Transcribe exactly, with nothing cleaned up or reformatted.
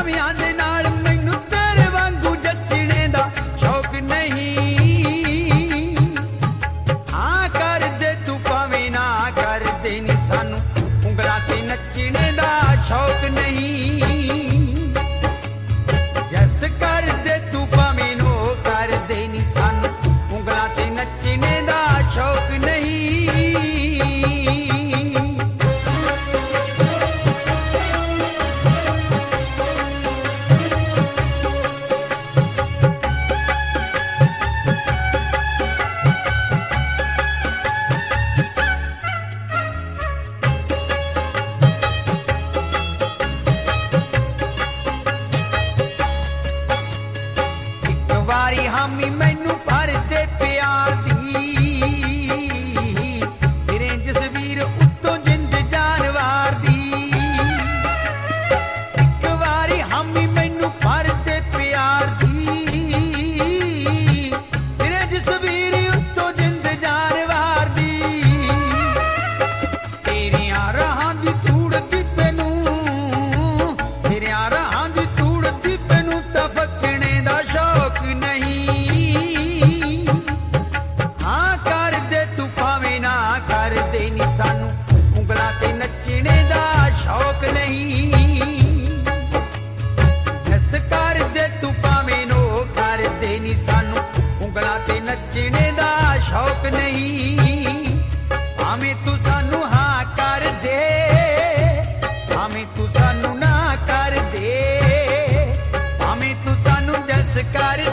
ਨਵਿਆਂ ਦੇ ਨਾਲ ਮੈਨੂੰ ਤੇਰੇ ਵਾਂਗੂ ਜੱਚਣੇ ਦਾ ਸ਼ੌਕ ਨਹੀਂ। ਹਾਂ ਕਰਦੇ ਤੂੰ ਭਾਵੇਂ ਨਾ ਕਰਦੇ ਨੀ ਸਾਨੂੰ ਉਂਗਲਾਂ ਤੇ ਨੱਚਣੇ ਦਾ ਸ਼ੌਕ ਨਹੀਂ। ਜਸ ਕਰਦੇ ਤੂੰ ਭਾਵੇਂ ਨੋ ਕਰਦੇ ਨੀ ਸਾਨੂੰ ਉਂਗਲਾਂ ਤੇ ਨੱਚਣੇ ਦਾ ਸ਼ੌਕ ਨਹੀਂ। ਵਾਰੀ ਹਾਮੀ ਮੈਨੂੰ ਭਰਦੇ ਪਿਆਰ ਦੀ ਤੇਰੇ ਜਸਵੀਰ ਉੱਤੋਂ ਜਿੰਦ ਜਾਨਵਾਰ ਦੀ। ਇੱਕ ਵਾਰੀ ਹਾਮੀ ਮੈਨੂੰ ਭਰਦੇ ਪਿਆਰ ਦੀ ਤੇਰੇ ਜਸਵੀਰ ਉੱਤੋਂ ਜਿੰਦ ਜਾਨਵਾਰ ਦੀ। ਤੇਰੀਆਂ ਰਾਹਾਂ ਦੀ ਧੂੜ ਦੀ ਮੈਨੂੰ ਤੇਰੀਆਂ ਰਾਹਾਂ ਦੀ ਧੂੜ ਦੀ ਮੈਨੂੰ ਤਾਂ ਫੱਕਣੇ ਦਾ ਸ਼ੌਕ ਨਹੀਂ। ਹਾਂ ਕਰਦੇ ਤੂੰ ਭਾਵੇਂ ਨਾ ਕਰਦੇ ਨੀ ਸਾਨੂੰ ਉਂਗਲਾਂ ਤੇ ਨੱਚਣੇ ਦਾ ਸ਼ੌਕ ਨਹੀਂ। ਜਸ ਕਰਦੇ ਤੂੰ ਭਾਵੇਂ ਨੋ ਕਰਦੇ ਨੀ ਸਾਨੂੰ ਉਂਗਲਾਂ ਤੇ ਨੱਚਣੇ ਦਾ ਸ਼ੌਕ ਨਹੀਂ। ਭਾਵੇਂ ਤੂੰ ਸਾਨੂੰ ਹਾਂ ਕਰ ਦੇ ਭਾਵੇਂ ਤੂੰ ਸਾਨੂੰ ਨਾ ਕਰ ਦੇ ਭਾਵੇਂ ਤੂੰ ਸਾਨੂੰ ਜਸ ਕਰ